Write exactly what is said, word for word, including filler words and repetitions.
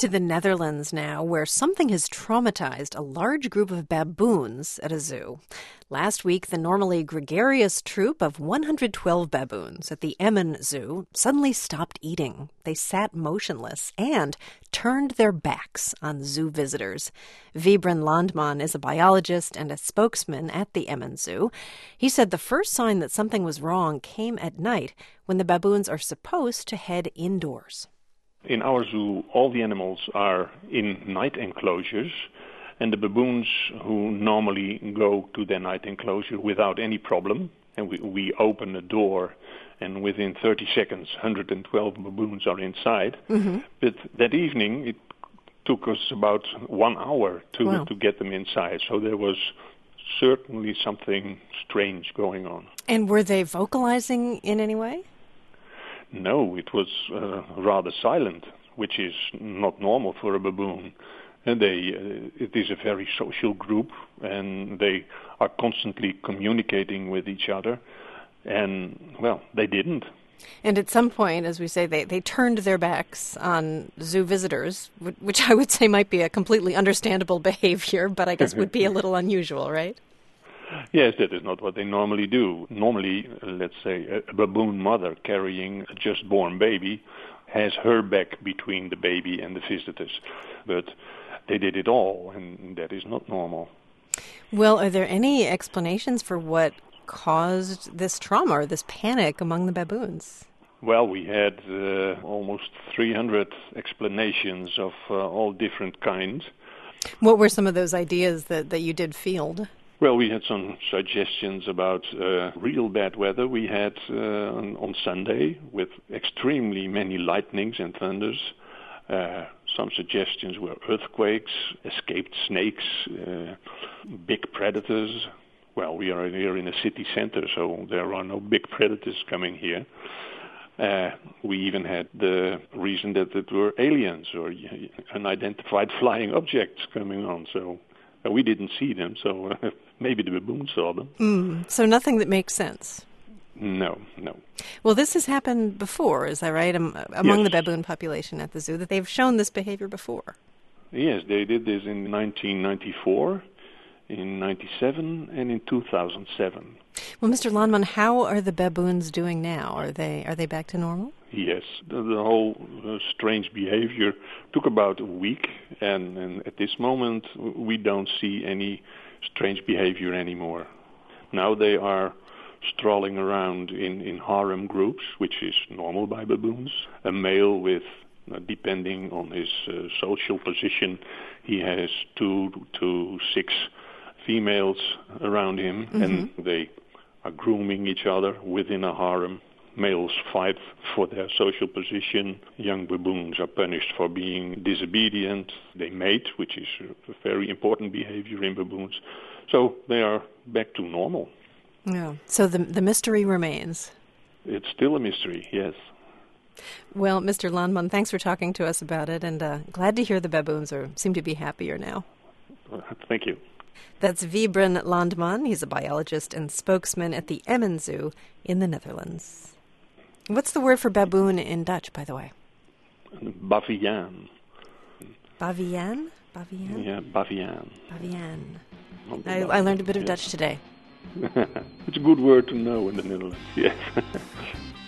To the Netherlands now, where something has traumatized a large group of baboons at a zoo. Last week, the normally gregarious troop of one hundred twelve baboons at the Emmen Zoo suddenly stopped eating. They sat motionless and turned their backs on zoo visitors. Wybren Landman is a biologist and a spokesman at the Emmen Zoo. He said the first sign that something was wrong came at night when the baboons are supposed to head indoors. In our zoo, all the animals are in night enclosures, and the baboons who normally go to their night enclosure without any problem, and we, we open the door, and within thirty seconds, one hundred twelve baboons are inside. Mm-hmm. But that evening, it took us about one hour to, wow. to get them inside, so there was certainly something strange going on. And were they vocalizing in any way? No, it was uh, rather silent, which is not normal for a baboon. And they, uh, it is a very social group, and they are constantly communicating with each other. And, well, they didn't. And at some point, as we say, they, they turned their backs on zoo visitors, which I would say might be a completely understandable behavior, but I guess would be a little unusual, right? Yes, that is not what they normally do. Normally, uh, let's say, a baboon mother carrying a just-born baby has her back between the baby and the visitors. But they did it all, and that is not normal. Well, are there any explanations for what caused this trauma or this panic among the baboons? Well, we had uh, almost three hundred explanations of uh, all different kinds. What were some of those ideas that, that you did field? Well, we had some suggestions about uh, real bad weather we had uh, on, on Sunday with extremely many lightnings and thunders. Uh, some suggestions were earthquakes, escaped snakes, uh, big predators. Well, we are here in a city center, so there are no big predators coming here. Uh, we even had the reason that it were aliens or unidentified flying objects coming on, so... We didn't see them, so uh, maybe the baboons saw them. Mm, so nothing that makes sense? No, no. Well, this has happened before, is that right, um, among yes. the baboon population at the zoo, that they've shown this behavior before? Yes, they did this in nineteen ninety-four, in ninety-seven, and in two thousand seven. Well, Mister Landman, how are the baboons doing now? Are they are they back to normal? Yes, the, the whole uh, strange behavior took about a week, and, and at this moment we don't see any strange behavior anymore. Now they are strolling around in, in harem groups, which is normal by baboons. A male with, uh, depending on his uh, social position, he has two to six females around him, mm-hmm. and they are grooming each other within a harem. Males fight for their social position. Young baboons are punished for being disobedient. They mate, which is a very important behavior in baboons. So they are back to normal. Yeah. So the the mystery remains. It's still a mystery, yes. Well, Mister Landman, thanks for talking to us about it, and uh, glad to hear the baboons are seem to be happier now. Thank you. That's Wybren Landman. He's a biologist and spokesman at the Emmen Zoo in the Netherlands. What's the word for baboon in Dutch, by the way? Baviaan. Baviaan? Baviaan? Yeah, baviaan. Baviaan. I, I learned a bit of yes. Dutch today. It's a good word to know in the Netherlands, yes.